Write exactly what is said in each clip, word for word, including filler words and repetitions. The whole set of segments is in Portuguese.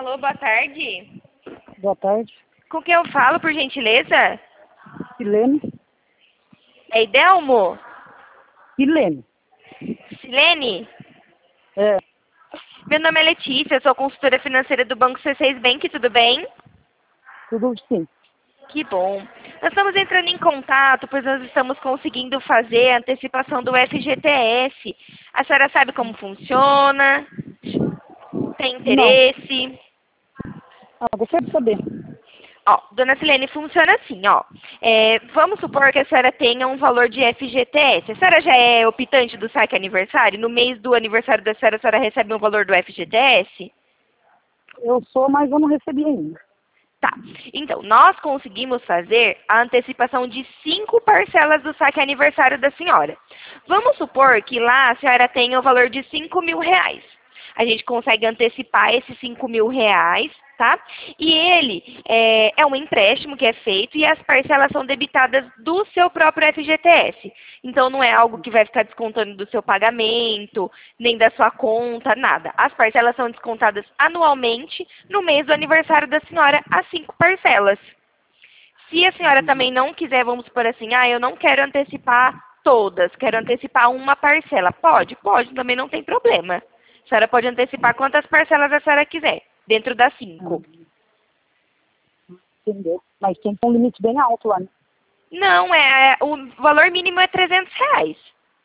Alô, boa tarde. Boa tarde. Com quem eu falo, por gentileza? Silene. É Idelmo? Silene. Silene? É, Meu nome é Letícia, eu sou consultora financeira do Banco C seis Bank, tudo bem? tudo sim. Que bom. Nós estamos entrando em contato, pois nós estamos conseguindo fazer a antecipação do F G T S. A senhora sabe como funciona? Tem Não. interesse? Ah, gostaria de saber. Ó, dona Silene, funciona assim, ó. É, vamos supor que a senhora tenha um valor de F G T S. A senhora já é optante do saque aniversário? No mês do aniversário da senhora, a senhora recebe um valor do F G T S? Eu sou, mas eu não recebi ainda. Tá. Então, nós conseguimos fazer a antecipação de cinco parcelas do saque aniversário da senhora. Vamos supor que lá a senhora tenha o valor de cinco mil reais. A gente consegue antecipar esses cinco mil reais, tá? E ele é, é um empréstimo que é feito e as parcelas são debitadas do seu próprio F G T S. Então, não é algo que vai ficar descontando do seu pagamento, nem da sua conta, nada. As parcelas são descontadas anualmente no mês do aniversário da senhora, as cinco parcelas. Se a senhora também não quiser, vamos supor assim, ah, eu não quero antecipar todas, quero antecipar uma parcela. Pode? Pode, também não tem problema. A senhora pode antecipar quantas parcelas a senhora quiser, dentro das cinco. Entendeu? Mas tem um limite bem alto lá, né? Não, é, o valor mínimo é trezentos reais.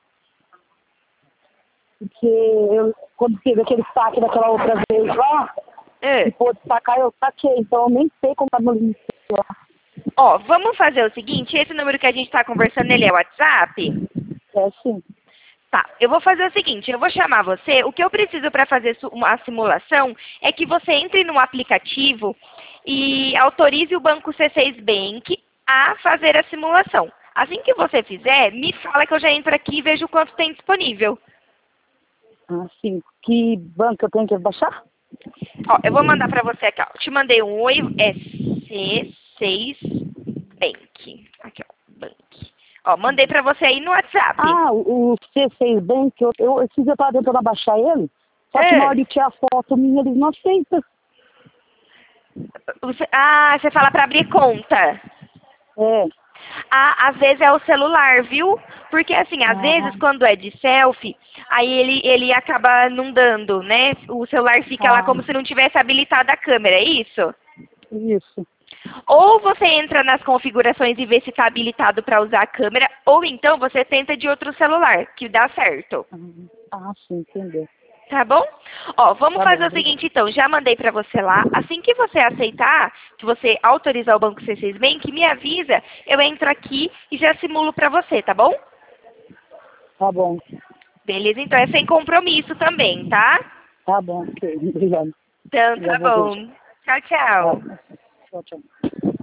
Porque eu, quando teve aquele saque daquela outra vez lá, É. se for sacar, eu saquei. Então eu nem sei como tá no limite lá. Ó, vamos fazer o seguinte, esse número que a gente está conversando, ele é o WhatsApp? É sim. Tá, eu vou fazer o seguinte, eu vou chamar você, o que eu preciso para fazer su- uma simulação é que você entre no aplicativo e autorize o Banco C seis Bank a fazer a simulação. Assim que você fizer, me fala que eu já entro aqui e vejo o quanto tem disponível. Ah, sim. Que banco eu tenho que baixar? Ó, eu vou mandar para você aqui, ó. Te mandei um oi, é C seis Bank. Aqui, ó, Bank. Ó, mandei para você aí no WhatsApp. Ah, o, o C seis Bank, eu, eu, esses dias eu tava tentando baixar ele, só que É. na hora de tirar foto minha, eles não aceitam. Você- ah, você fala para abrir conta. É. Ah, às vezes é o celular, viu? Porque assim, às vezes Ah, quando é de selfie, aí ele, ele acaba não dando, né? O celular fica lá ah, como se não tivesse habilitada a câmera, é isso? isso. Ou você entra nas configurações e vê se está habilitado para usar a câmera, ou então você tenta de outro celular, que dá certo. Ah, sim, entendeu. Tá bom? Ó, vamos Tá fazer bom, o obrigada. seguinte então, já mandei pra você lá. Assim que você aceitar, que você autorizar o Banco C seis Bank, me avisa, eu entro aqui e já simulo pra você, tá bom? Tá bom, Beleza, então é sem compromisso também, tá? tá bom, ok, obrigado. Então Já tá vou ver. bom. Tchau, Tá, tchau. tchau, tchau.